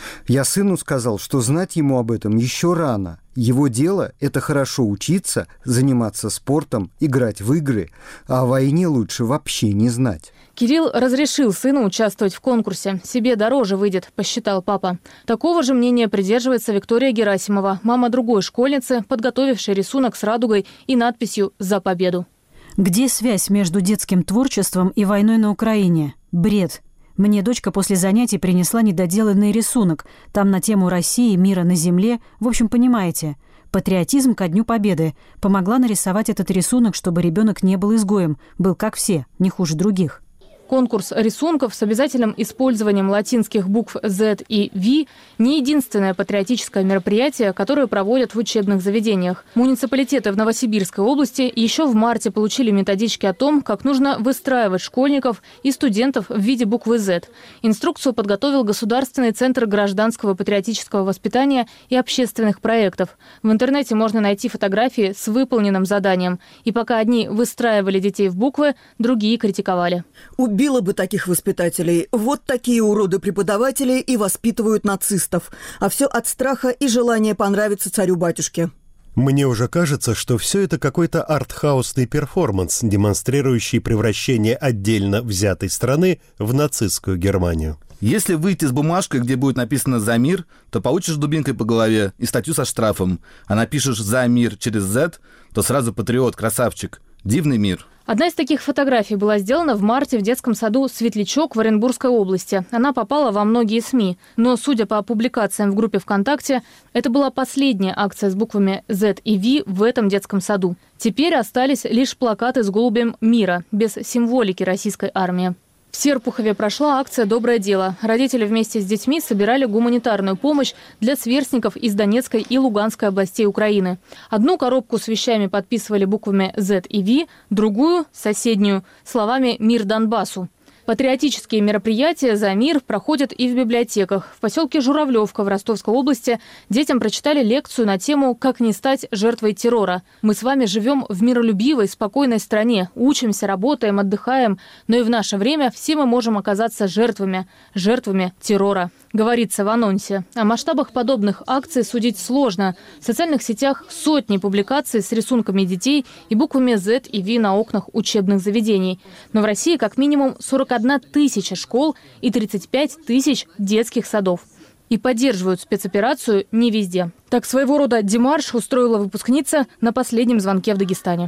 Я сыну сказал, что знать ему об этом еще рано. Его дело – это хорошо учиться, заниматься спортом, играть в игры, а о войне лучше вообще не знать. Кирилл разрешил сыну участвовать в конкурсе. Себе дороже выйдет, посчитал папа. Такого же мнения придерживается Виктория Герасимова, мама другой школьницы, подготовившей рисунок с радугой и надписью «За победу». Где связь между детским творчеством и войной на Украине? Бред. Мне дочка после занятий принесла недоделанный рисунок. Там на тему России, мира на земле. В общем, понимаете, патриотизм ко Дню Победы. Помогла нарисовать этот рисунок, чтобы ребенок не был изгоем. Был как все, не хуже других. Конкурс рисунков с обязательным использованием латинских букв «Z» и «V» – не единственное патриотическое мероприятие, которое проводят в учебных заведениях. Муниципалитеты в Новосибирской области еще в марте получили методички о том, как нужно выстраивать школьников и студентов в виде буквы «Z». Инструкцию подготовил Государственный центр гражданского патриотического воспитания и общественных проектов. В интернете можно найти фотографии с выполненным заданием. И пока одни выстраивали детей в буквы, другие критиковали. Убило бы таких воспитателей. Вот такие уроды преподаватели и воспитывают нацистов. А все от страха и желания понравиться царю-батюшке. Мне уже кажется, что все это какой-то артхаусный перформанс, демонстрирующий превращение отдельно взятой страны в нацистскую Германию. Если выйти с бумажкой, где будет написано «За мир», то получишь дубинкой по голове и статью со штрафом. А напишешь «За мир» через «Z», то сразу патриот, красавчик. Дивный мир. Одна из таких фотографий была сделана в марте в детском саду «Светлячок» в Оренбургской области. Она попала во многие СМИ. Но, судя по публикациям в группе ВКонтакте, это была последняя акция с буквами «Z» и «V» в этом детском саду. Теперь остались лишь плакаты с голубем мира, без символики российской армии. В Серпухове прошла акция «Доброе дело». Родители вместе с детьми собирали гуманитарную помощь для сверстников из Донецкой и Луганской областей Украины. Одну коробку с вещами подписывали буквами «Z» и «V», другую, соседнюю, словами «Мир Донбассу». Патриотические мероприятия «За мир» проходят и в библиотеках. В поселке Журавлевка в Ростовской области детям прочитали лекцию на тему «Как не стать жертвой террора». Мы с вами живем в миролюбивой, спокойной стране. Учимся, работаем, отдыхаем. Но и в наше время все мы можем оказаться жертвами. Жертвами террора. Говорится в анонсе. О масштабах подобных акций судить сложно. В социальных сетях сотни публикаций с рисунками детей и буквами «Z» и «V» на окнах учебных заведений. Но в России как минимум сорок одна тысяча школ и тридцать пять тысяч детских садов. И поддерживают спецоперацию не везде. Так своего рода демарш устроила выпускница на последнем звонке в Дагестане.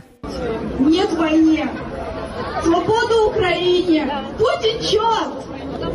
Нет войне! Свобода Украине! Путин черт!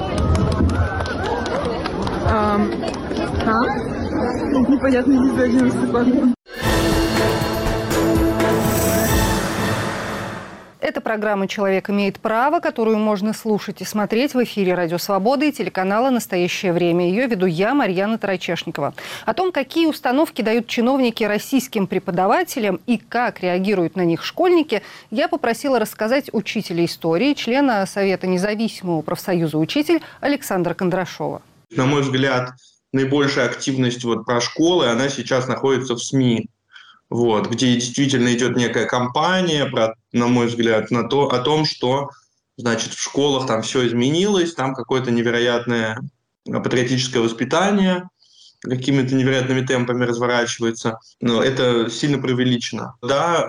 А? Непонятно, не знаю, Это программа «Человек имеет право», которую можно слушать и смотреть в эфире «Радио Свобода» и телеканала «Настоящее время». Ее веду я, Марьяна Тарачешникова. О том, какие установки дают чиновники российским преподавателям и как реагируют на них школьники, я попросила рассказать учителя истории, члена Совета независимого профсоюза «Учитель» Александра Кондрашова. На мой взгляд, наибольшая активность вот про школы, она сейчас находится в СМИ. Вот, где действительно идет некая кампания, про, на мой взгляд, на то, о том, что, значит, в школах там все изменилось, там какое-то невероятное патриотическое воспитание какими-то невероятными темпами разворачивается. Но это сильно преувеличено. Да,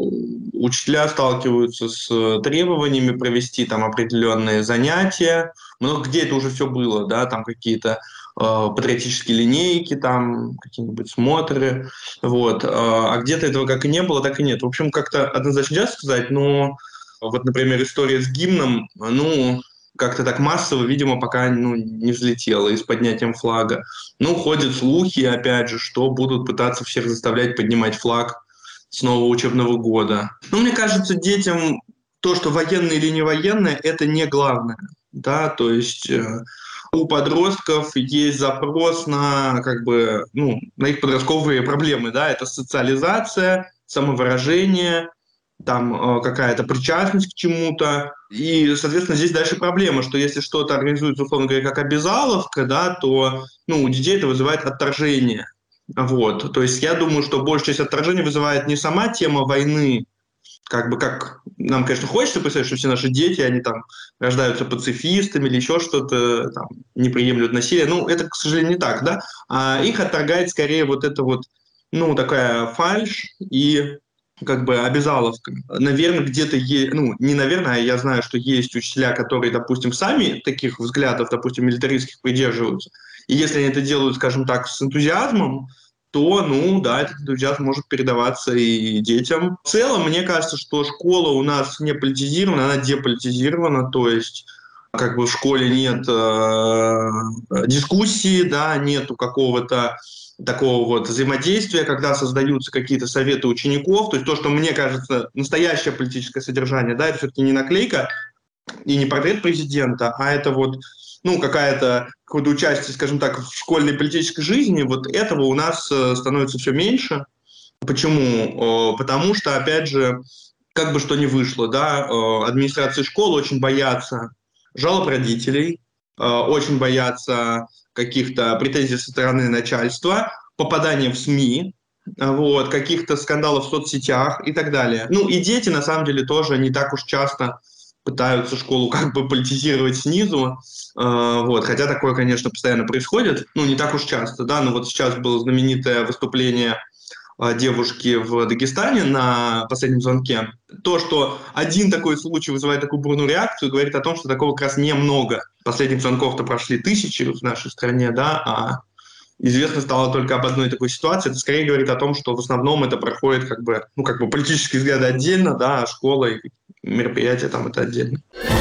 учителя сталкиваются с требованиями провести там определенные занятия, но где это уже все было, да, там какие-то патриотические линейки, там какие-нибудь смотры, вот. А где-то этого как и не было, так и нет. В общем, как-то однозначно нельзя сказать, но вот, например, история с гимном, ну, как-то так массово, видимо, пока ну, не взлетела и с поднятием флага. Ну, ходят слухи, опять же, что будут пытаться всех заставлять поднимать флаг с нового учебного года. Ну, мне кажется, детям то, что военное или не военное, это не главное, да, то есть у подростков есть запрос на, как бы, ну, на их подростковые проблемы, да, это социализация, самовыражение, там какая-то причастность к чему-то. И, соответственно, здесь дальше проблема, что если что-то организуется, условно говоря, как обязаловка, да, то ну, у детей это вызывает отторжение. Вот. То есть я думаю, что большая часть отторжения вызывает не сама тема войны, как бы как нам, конечно, хочется представить, что все наши дети, они там рождаются пацифистами или еще что-то, там, не приемлют насилие. Ну, это, к сожалению, не так, да. А их отторгает скорее вот эта вот, ну, такая фальшь и как бы обязаловка. Наверное, где-то есть, ну, не наверное, а я знаю, что есть учителя, которые, допустим, сами таких взглядов, допустим, милитаристских придерживаются. И если они это делают, скажем так, с энтузиазмом, то, ну, да, этот энтузиазм может передаваться и детям. В целом, мне кажется, что школа у нас не политизирована, она деполитизирована, то есть как бы в школе нет э, дискуссии, да, нету какого-то такого вот взаимодействия, когда создаются какие-то советы учеников, то есть то, что мне кажется настоящее политическое содержание, да, это все-таки не наклейка и не портрет президента, а это вот, ну, какая-то, какое-то участие, скажем так, в школьной политической жизни, вот этого у нас становится все меньше. Почему? Потому что, опять же, как бы что ни вышло, да, администрации школы очень боятся жалоб родителей, очень боятся каких-то претензий со стороны начальства, попадания в СМИ, вот, каких-то скандалов в соцсетях и так далее. Ну и дети, на самом деле, тоже не так уж часто пытаются школу как бы политизировать снизу, э, вот, хотя такое, конечно, постоянно происходит, ну не так уж часто, да, но вот сейчас было знаменитое выступление э, девушки в Дагестане на последнем звонке. То, что один такой случай вызывает такую бурную реакцию, говорит о том, что такого как раз немного. Последних звонков-то прошли тысячи в нашей стране, да, а известно стало только об одной такой ситуации. Это скорее говорит о том, что в основном это проходит как бы, ну, как бы политические взгляды отдельно, да, а школа и мероприятия там это отдельно.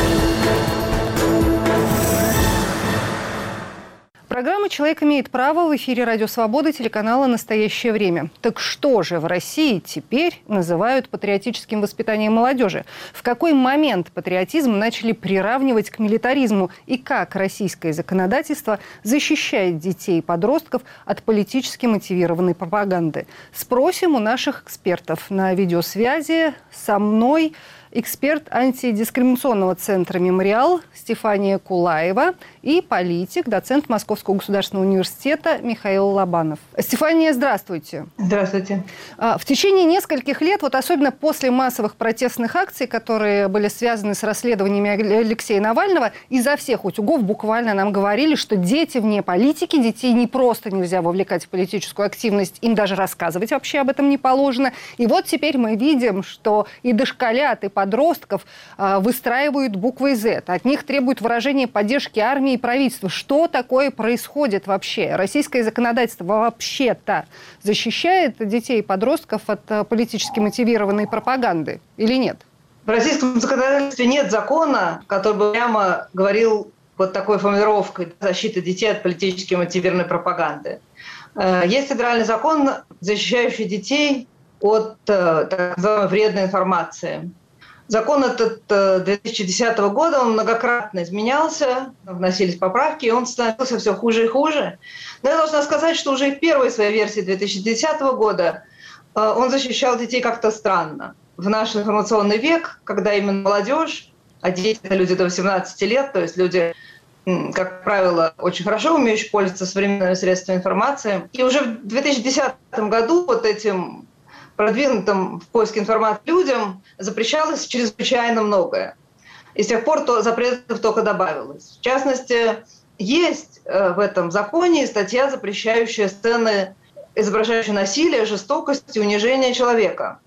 Программа «Человек имеет право» в эфире «Радио Свобода» телеканала «Настоящее время». Так что же в России теперь называют патриотическим воспитанием молодежи? В какой момент патриотизм начали приравнивать к милитаризму? И как российское законодательство защищает детей и подростков от политически мотивированной пропаганды? Спросим у наших экспертов. На видеосвязи со мной эксперт антидискриминационного центра «Мемориал» Стефания Кулаева и политик, доцент Московского государственного университета Михаил Лобанов. Стефания, здравствуйте. Здравствуйте. В течение нескольких лет, вот особенно после массовых протестных акций, которые были связаны с расследованиями Алексея Навального, изо всех утюгов буквально нам говорили, что дети вне политики, детей не просто нельзя вовлекать в политическую активность, им даже рассказывать вообще об этом не положено. И вот теперь мы видим, что и дошколят, и подростков э, выстраивают буквой «З». От них требуют выражения поддержки армии и правительства. Что такое происходит вообще? Российское законодательство вообще-то защищает детей и подростков от э, политически мотивированной пропаганды или нет? В российском законодательстве нет закона, который бы прямо говорил вот такой формулировкой «защита детей от политически мотивированной пропаганды». Э, есть федеральный закон, защищающий детей от э, так называемой вредной информации. Закон этот две тысячи десятого года, он многократно изменялся, вносились поправки, и он становился все хуже и хуже. Но я должна сказать, что уже в первой своей версии две тысячи десятого года он защищал детей как-то странно. В наш информационный век, когда именно молодежь, а дети – это люди до восемнадцати лет, то есть люди, как правило, очень хорошо умеющие пользоваться современными средствами информации. И уже в две тысячи десятом году вот этим продвинутым в поиске информации людям запрещалось чрезвычайно многое. И с тех пор то запретов только добавилось. В частности, есть в этом законе статья, запрещающая сцены, изображающие насилие, жестокость и унижение человека.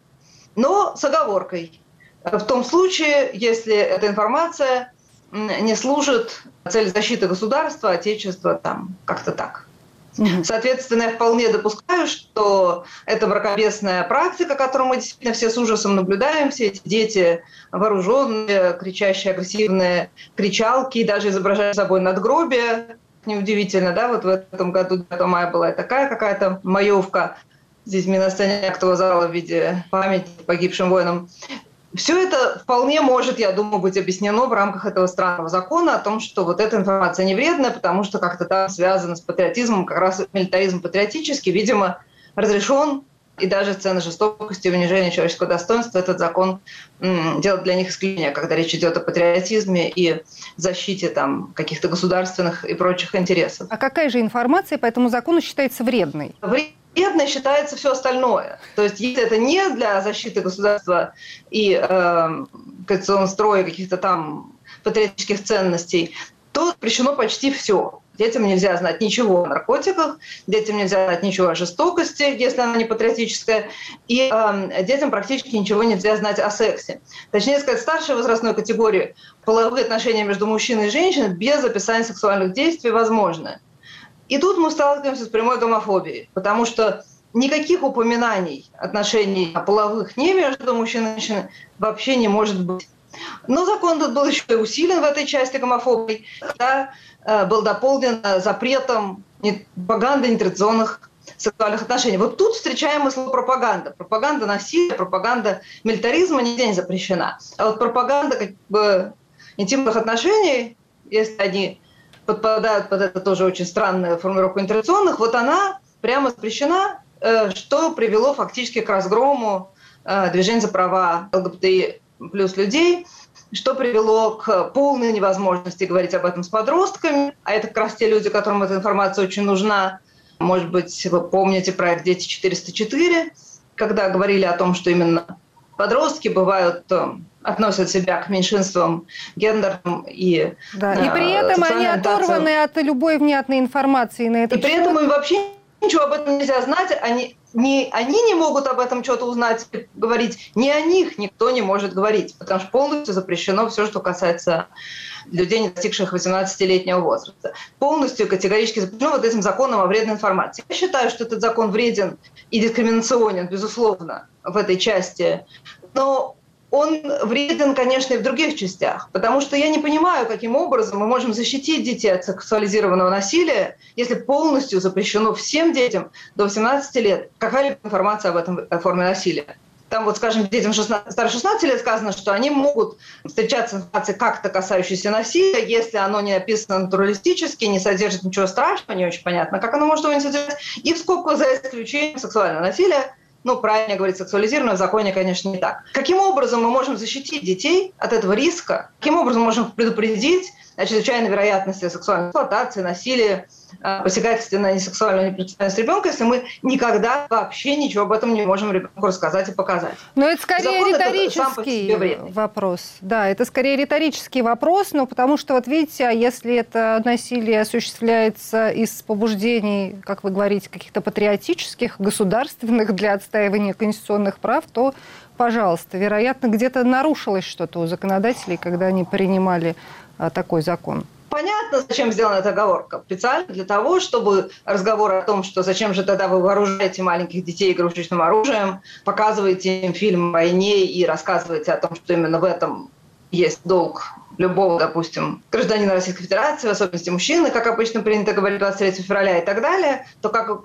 Но с оговоркой. В том случае, если эта информация не служит цели защиты государства, отечества, там, как-то так. Соответственно, я вполне допускаю, что это мракобесная практика, которую мы действительно все с ужасом наблюдаем. Все эти дети вооруженные, кричащие, агрессивные кричалки, и даже изображая собой надгробие. Неудивительно, да, вот в этом году девятого мая была и такая какая-то маевка с детьми на сцене актового зала в виде памяти погибшим воинам. Все это вполне может, я думаю, быть объяснено в рамках этого странного закона о том, что вот эта информация не вредная, потому что как-то там связано с патриотизмом, как раз милитаризм патриотический, видимо, разрешен, и даже сцены жестокости и унижения человеческого достоинства этот закон м, делает для них исключение, когда речь идет о патриотизме и защите там каких-то государственных и прочих интересов. А какая же информация по этому закону считается вредной? Вредной считается все остальное. То есть если это не для защиты государства и э, конституционного строя, каких-то там патриотических ценностей, то запрещено почти все. Детям нельзя знать ничего о наркотиках, детям нельзя знать ничего о жестокости, если она не патриотическая, и э, детям практически ничего нельзя знать о сексе. Точнее сказать, старшей возрастной категории половые отношения между мужчиной и женщиной без описания сексуальных действий возможны. И тут мы сталкиваемся с прямой гомофобией, потому что никаких упоминаний отношений половых ни между мужчиной и женщиной вообще не может быть. Но закон тут был еще и усилен в этой части гомофобии, когда э, был дополнен запретом пропаганды нетрадиционных сексуальных отношений. Вот тут встречаем мы слово пропаганда. Пропаганда насилия, пропаганда милитаризма нигде не запрещена. А вот пропаганда как бы интимных отношений, если они подпадают под это тоже очень странную формулировку нетрадиционных, вот она прямо запрещена, э, что привело фактически к разгрому э, движения за права ЛГБТИ плюс людей, что привело к полной невозможности говорить об этом с подростками. А это как раз те люди, которым эта информация очень нужна. Может быть, вы помните проект «Дети четыреста четыре», когда говорили о том, что именно подростки бывают, относят себя к меньшинствам гендерным и да. И при этом они оторваны от любой внятной информации на этот И при счет. этом им вообще ничего об этом нельзя знать. Они не, они не могут об этом что-то узнать, говорить. Не о них никто не может говорить, потому что полностью запрещено все, что касается людей, не достигших восемнадцатилетнего возраста. Полностью категорически запрещено вот этим законом о вредной информации. Я считаю, что этот закон вреден и дискриминационен, безусловно, в этой части. Но он вреден, конечно, и в других частях, потому что я не понимаю, каким образом мы можем защитить детей от сексуализированного насилия, если полностью запрещено всем детям до восемнадцати лет какая-либо информация об этом форме насилия. Там вот, скажем, детям шестнадцати, старше шестнадцати лет сказано, что они могут встречаться с информацией, как-то касающейся насилия, если оно не описано натуралистически, не содержит ничего страшного, не очень понятно, как оно может его не содержать, и в скобку за исключением сексуального насилия. Ну, правильно говорить, сексуализированное в законе, конечно, не так. Каким образом мы можем защитить детей от этого риска? Каким образом мы можем предупредить о чрезвычайной вероятности сексуальной эксплуатации, насилия, посягательства на несексуальную непредставленность ребенка, если мы никогда вообще ничего об этом не можем ребенку рассказать и показать? Но это скорее Закон риторический вопрос. Да, это скорее риторический вопрос, но потому что, вот видите, если это насилие осуществляется из побуждений, как вы говорите, каких-то патриотических, государственных для отстаивания конституционных прав, то, пожалуйста, вероятно, где-то нарушилось что-то у законодателей, когда они принимали а, такой закон. Понятно, зачем сделана эта оговорка. Специально для того, чтобы разговор о том, что зачем же тогда вы вооружаете маленьких детей игрушечным оружием, показываете им фильм о войне и рассказываете о том, что именно в этом есть долг любого, допустим, гражданина Российской Федерации, в особенности мужчины, как обычно принято говорить двадцать третьего февраля и так далее, то как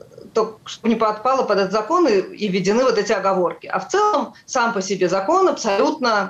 то, чтобы не подпало под этот закон и, и введены вот эти оговорки. А в целом сам по себе закон абсолютно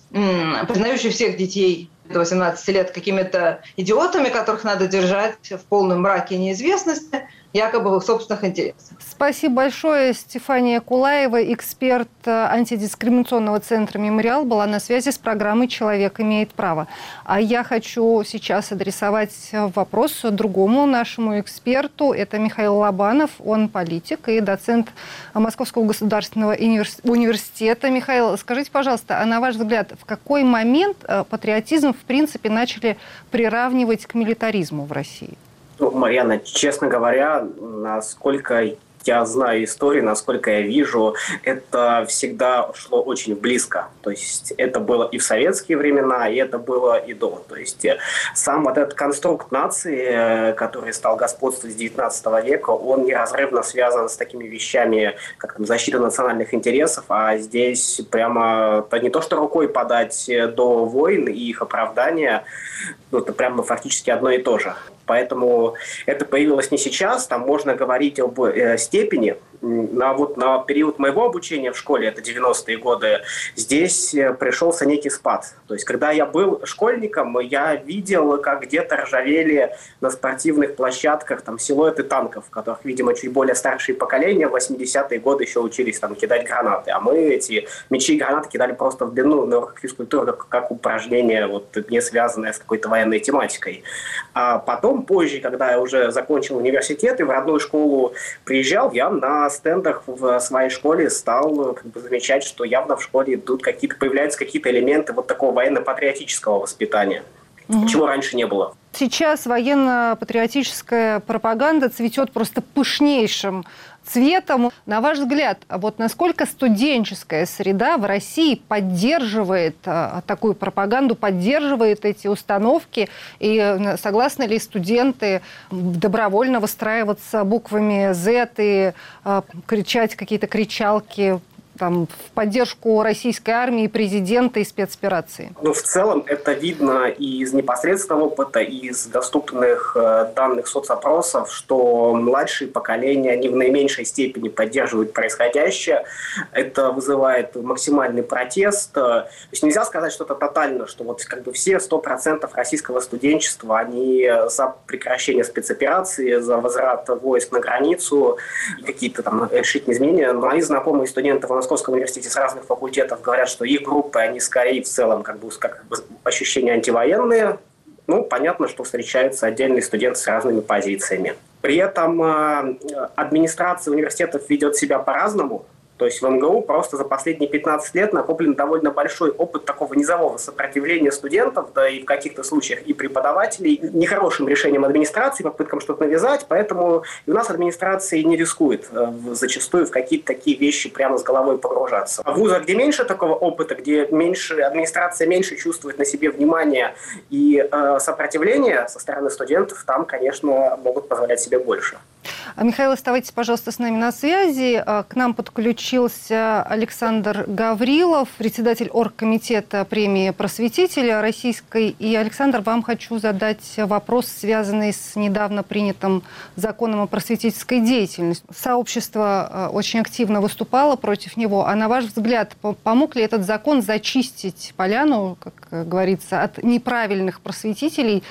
признающий всех детей до восемнадцати лет какими-то идиотами, которых надо держать в полном мраке неизвестности, якобы в их собственных интересах. Спасибо большое. Стефания Кулаева, эксперт антидискриминационного центра «Мемориал», была на связи с программой «Человек имеет право». А я хочу сейчас адресовать вопрос другому нашему эксперту. Это Михаил Лобанов. Он политик и доцент Московского государственного университета. Михаил, скажите, пожалуйста, а на ваш взгляд, в какой момент патриотизм, в принципе, начали приравнивать к милитаризму в России? Ну, Марьяна, честно говоря, насколько я знаю историю, насколько я вижу, это всегда шло очень близко. То есть это было и в советские времена, и это было и до. То есть сам вот этот конструкт нации, который стал господствовать с девятнадцатого века, он неразрывно связан с такими вещами, как там, защита национальных интересов, а здесь прямо не то что рукой подать до войн и их оправдания, ну, это прямо фактически одно и то же. Поэтому это появилось не сейчас, там можно говорить об э, степени. На, вот, на период моего обучения в школе, это девяностые годы, здесь пришелся некий спад. То есть, когда я был школьником, я видел, как где-то ржавели на спортивных площадках там, силуэты танков, в которых, видимо, чуть более старшие поколения в восьмидесятые годы еще учились там, кидать гранаты. А мы эти мячи и гранаты кидали просто в длину на уроках физкультуры, как, как упражнение, вот, не связанное с какой-то военной тематикой. А потом, позже, когда я уже закончил университет и в родную школу приезжал, я на стендах в своей школе стал как бы, замечать, что явно в школе идут какие-то, появляются какие-то элементы вот такого военно-патриотического воспитания, угу. чего раньше не было. Сейчас военно-патриотическая пропаганда цветет просто пышнейшим цветом. На ваш взгляд, вот насколько студенческая среда в России поддерживает а, такую пропаганду, поддерживает эти установки? И согласны ли студенты добровольно выстраиваться буквами Z и а, кричать какие-то кричалки там, в поддержку российской армии, президента и спецоперации? Ну, в целом это видно и из непосредственного опыта, и из доступных э, данных соцопросов, что младшие поколения, они в наименьшей степени поддерживают происходящее. Это вызывает максимальный протест. То есть нельзя сказать что-то тотально, что вот как бы все сто процентов российского студенчества, они за прекращение спецоперации, за возврат войск на границу, какие-то там решительные изменения. Мои знакомые студенты в Московском университете с разных факультетов говорят, что их группы, они скорее в целом как бы, как бы ощущения антивоенные. Ну, понятно, что встречаются отдельные студенты с разными позициями. При этом э, администрация университетов ведет себя по-разному. То есть в эм гэ у просто за последние пятнадцать лет накоплен довольно большой опыт такого низового сопротивления студентов, да и в каких-то случаях и преподавателей, нехорошим решением администрации, попыткам что-то навязать, поэтому и у нас администрация не рискует э, зачастую в какие-то такие вещи прямо с головой погружаться. А в вузах, где меньше такого опыта, где меньше, администрация меньше чувствует на себе внимание и э, сопротивление со стороны студентов, там, конечно, могут позволять себе больше. Михаил, оставайтесь, пожалуйста, с нами на связи. К нам подключился Александр Гаврилов, председатель оргкомитета премии «Просветителя» российской. И, Александр, вам хочу задать вопрос, связанный с недавно принятым законом о просветительской деятельности. Сообщество очень активно выступало против него. А на ваш взгляд, помог ли этот закон зачистить поляну, как говорится, от неправильных просветителей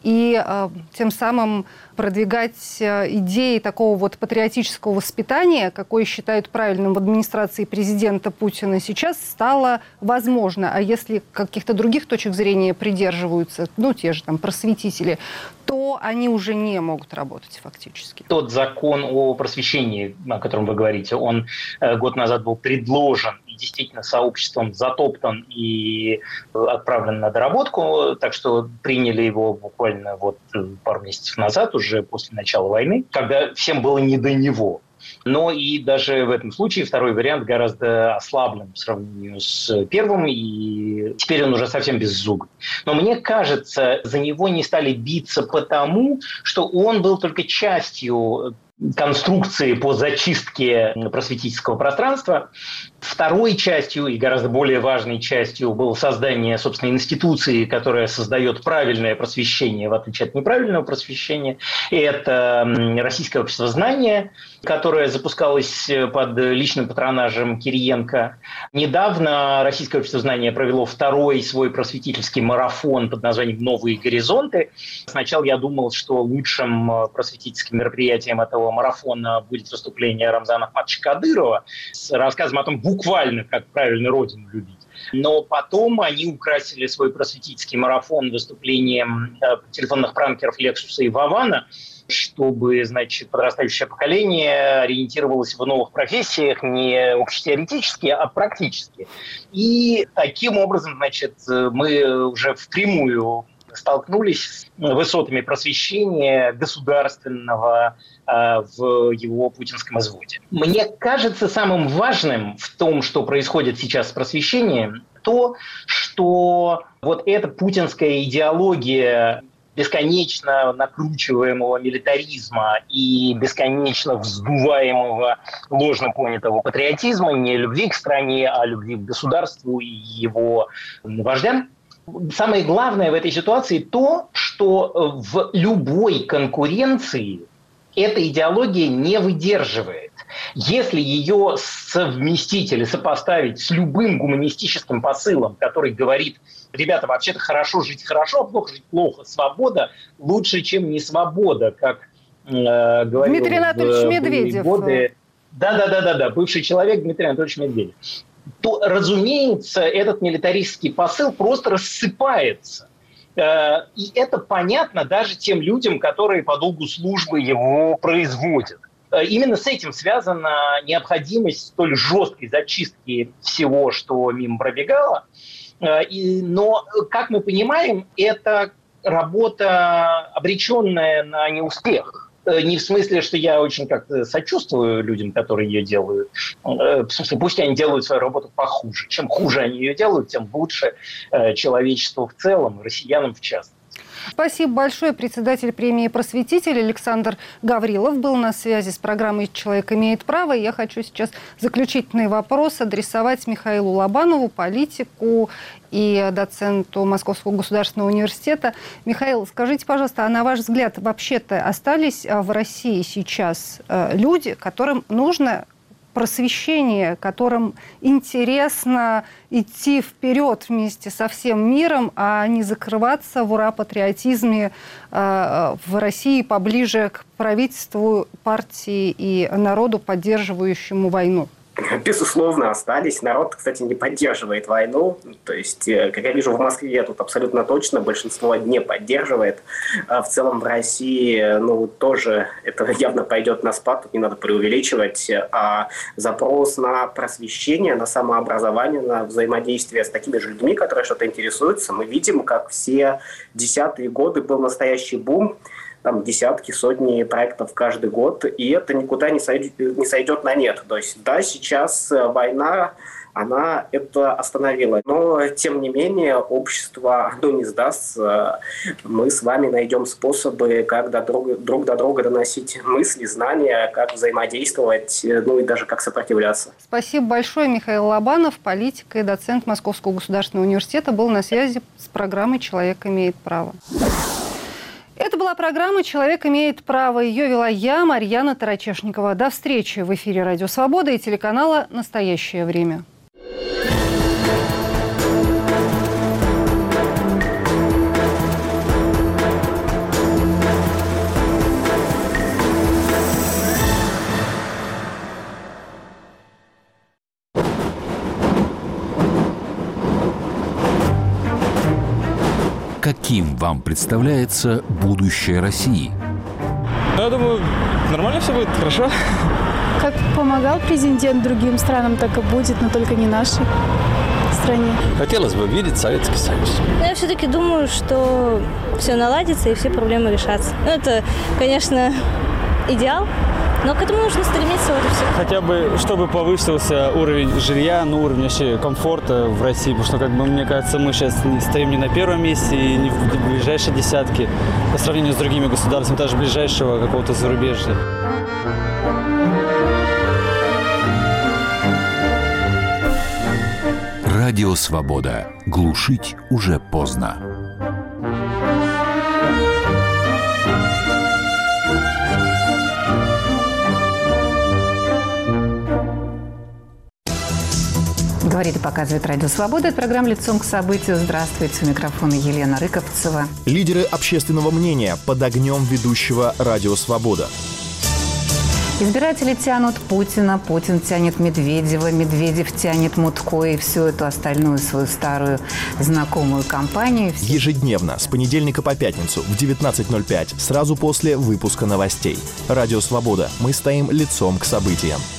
и тем самым продвигать идеи такого вот патриотического воспитания, какое считают правильным в администрации президента Путина, сейчас стало возможно. А если каких-то других точек зрения придерживаются, ну, те же там просветители, то они уже не могут работать фактически. Тот закон о просвещении, о котором вы говорите, он год назад был предложен и действительно сообществом затоптан и отправлен на доработку, так что приняли его буквально вот пару месяцев назад, уже после начала войны, когда всем было не до него. Но и даже в этом случае второй вариант гораздо ослаблен по сравнению с первым, и теперь он уже совсем беззубый. Но мне кажется, за него не стали биться потому, что он был только частью конструкции по зачистке просветительского пространства. Второй частью и гораздо более важной частью было создание, собственно, институции, которая создает правильное просвещение, в отличие от неправильного просвещения. И это Российское общество знания, которое запускалось под личным патронажем Кириенко. Недавно Российское общество знания провело второй свой просветительский марафон под названием «Новые горизонты». Сначала я думал, что лучшим просветительским мероприятием этого марафона будет выступление Рамзана Ахматовича Кадырова с рассказом о том, буквально, как правильно родину любить. Но потом они украсили свой просветительский марафон выступлением телефонных пранкеров Лексуса и Вавана, чтобы, значит, подрастающее поколение ориентировалось в новых профессиях не общетеоретически, а практически. И таким образом, значит, мы уже впрямую столкнулись с высотами просвещения государственного э, в его путинском изводе. Мне кажется, самым важным в том, что происходит сейчас с просвещением, то, что вот эта путинская идеология бесконечно накручиваемого милитаризма и бесконечно вздуваемого ложно понятого патриотизма, не любви к стране, а любви к государству и его вождям. Самое главное в этой ситуации то, что в любой конкуренции эта идеология не выдерживает. Если ее совместить или сопоставить с любым гуманистическим посылом, который говорит: ребята, вообще-то хорошо жить хорошо, а плохо жить плохо. Свобода лучше, чем не свобода, как э, говорил Дмитрий Анатольевич в Медведев. Годы. Да-да-да-да, бывший человек Дмитрий Анатольевич Медведев. То, разумеется, этот милитаристский посыл просто рассыпается. Э, и это понятно даже тем людям, которые по долгу службы его производят. Именно с этим связана необходимость столь жесткой зачистки всего, что мимо пробегало. Но, как мы понимаем, это работа, обреченная на неуспех. Не в смысле, что я очень как-то сочувствую людям, которые ее делают. В смысле, пусть они делают свою работу похуже. Чем хуже они ее делают, тем лучше человечеству в целом, россиянам в частности. Спасибо большое. Председатель премии «Просветитель» Александр Гаврилов был на связи с программой «Человек имеет право». И я хочу сейчас заключительный вопрос адресовать Михаилу Лобанову, политику и доценту Московского государственного университета. Михаил, скажите, пожалуйста, а на ваш взгляд, вообще-то остались в России сейчас люди, которым нужно просвещение, которым интересно идти вперед вместе со всем миром, а не закрываться в ура-патриотизме э, в России поближе к правительству, партии и народу, поддерживающему войну? Безусловно, остались. Народ, кстати, не поддерживает войну. То есть, как я вижу, в Москве тут абсолютно точно большинство не поддерживает. А в целом в России, ну, тоже это явно пойдет на спад, тут не надо преувеличивать. А запрос на просвещение, на самообразование, на взаимодействие с такими же людьми, которые что-то интересуются, мы видим, как все десятые годы был настоящий бум. Там десятки, сотни проектов каждый год, и это никуда не сойдет, не сойдет на нет. То есть, да, сейчас война, она это остановила. Но, тем не менее, общество, оно не сдастся. Мы с вами найдем способы, как до друга, друг до друга доносить мысли, знания, как взаимодействовать, ну и даже как сопротивляться. Спасибо большое. Михаил Лобанов, политик и доцент Московского государственного университета, был на связи с программой «Человек имеет право». Это была программа «Человек имеет право». Ее вела я, Марьяна Тарачешникова. До встречи в эфире «Радио Свобода» и телеканала «Настоящее время». Каким вам представляется будущее России? Я думаю, нормально все будет, хорошо. Как помогал президент другим странам, так и будет, но только не нашей стране. Хотелось бы видеть Советский Союз. Я все-таки думаю, что все наладится и все проблемы решатся. Ну, это, конечно, идеал, но к этому нужно стремиться, вот и все. Хотя бы, чтобы повысился уровень жилья, ну, уровень вообще комфорта в России, потому что, как бы, мне кажется, мы сейчас стоим не на первом месте и не в ближайшей десятке по сравнению с другими государствами, даже ближайшего какого-то зарубежья. Радио Свобода. Глушить уже поздно. Говорит и показывает Радио Свобода. Это программа «Лицом к событию». Здравствуйте. У микрофона Елена Рыковцева. Лидеры общественного мнения под огнем ведущего Радио Свобода. Избиратели тянут Путина, Путин тянет Медведева, Медведев тянет Мутко и всю эту остальную свою старую знакомую компанию. Ежедневно с понедельника по пятницу в девятнадцать ноль пять, сразу после выпуска новостей. Радио Свобода. Мы стоим лицом к событиям.